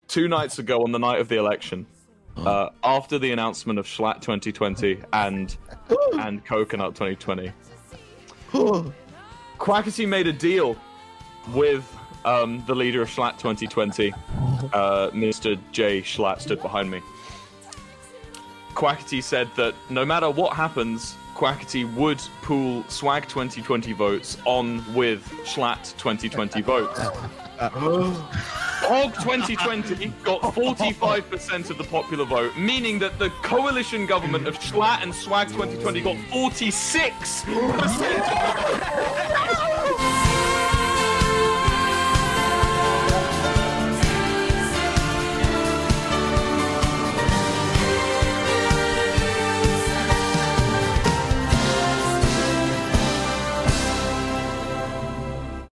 2 nights ago on the night of the election, after the announcement of Schlatt 2020 and Coconut 2020, Quackity made a deal with the leader of Schlatt 2020, Mr. J. Schlatt stood behind me. Quackity said that no matter what happens, Quackity would pool Swag 2020 votes on with Schlatt 2020 votes. Hog 2020 got 45% of the popular vote, meaning that the coalition government of Schlatt and Swag 2020 got 46% of the vote.